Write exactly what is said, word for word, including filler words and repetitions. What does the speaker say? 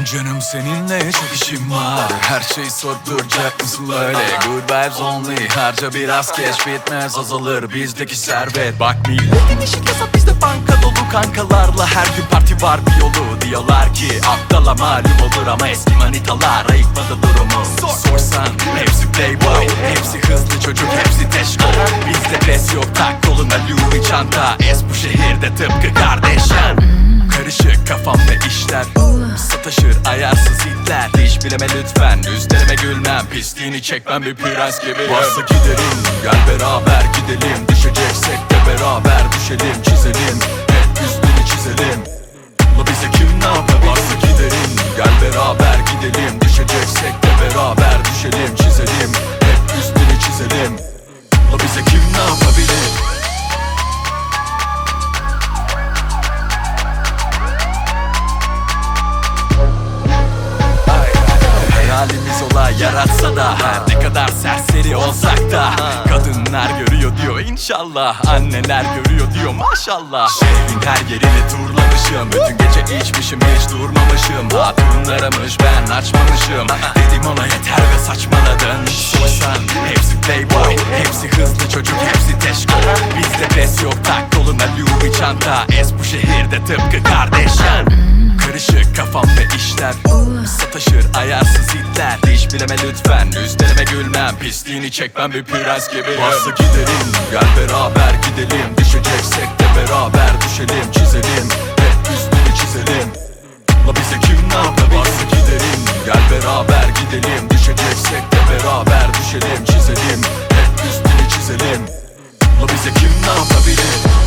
Canım seninle çok işim var. Her şeyi sorduracak mısın böyle? Good vibes only. Harca biraz cash, bitmez azalır bizdeki servet. Bak milletin işi kasap, bizde banka dolu. Kankalarla her gün parti var bir yolu. Diyorlar ki aptala malum olur ama eski manitalar ayıkmadı durumu. Sorsan hepsi playboy, hepsi hızlı çocuk, hepsi teşko. Bizde pres yok, tak koluna Louis çanta. Es bu şehirde tıpkı kardeşen. Karışık kafamda işler, sataşır ayarsız hitler. Hiç bileme lütfen, üstlerime gülmem. Pisliğini çekmem bir prens gibi. Varsa gidelim, gel beraber gidelim. Düşeceksek de beraber düşelim, çizelim. Hep üstünü çizelim. La bize kim ne yapabilir? Varsa gidelim, gel beraber gidelim. Düşeceksek de beraber düşelim, çizelim. Hep üstünü çizelim. La bize kim ne yapabilir? Halimiz olay yaratsa da, her ne kadar serseri olsak da, kadınlar görüyor diyor inşallah, anneler görüyor diyor maşallah. Şehrin her yerini turlamışım, bütün gece içmişim hiç durmamışım. Hatunlarımış ben açmamışım, dedim ona yeter ve saçmaladın. Sorsan hepsi playboy, hepsi hızlı çocuk, hepsi teşko. Bizde pres yok, tak koluna Louis çanta. Es bu şehirde tıpkı kardeşen. Karışık kafamda işler, sataşır ayarsız hitler. Hiç bileme lütfen, üstlerime gülmem. Pisliğini çekmem bir prens gibi. Varsa gidelim, gel beraber gidelim. Düşeceksek de beraber düşelim, çizelim. Hep üstünü çizelim. La bize kim ne yapabilir? Varsa gidelim, gel beraber gidelim. Düşeceksek de beraber düşelim, çizelim. Hep üstünü çizelim. La bize kim ne yapabilir?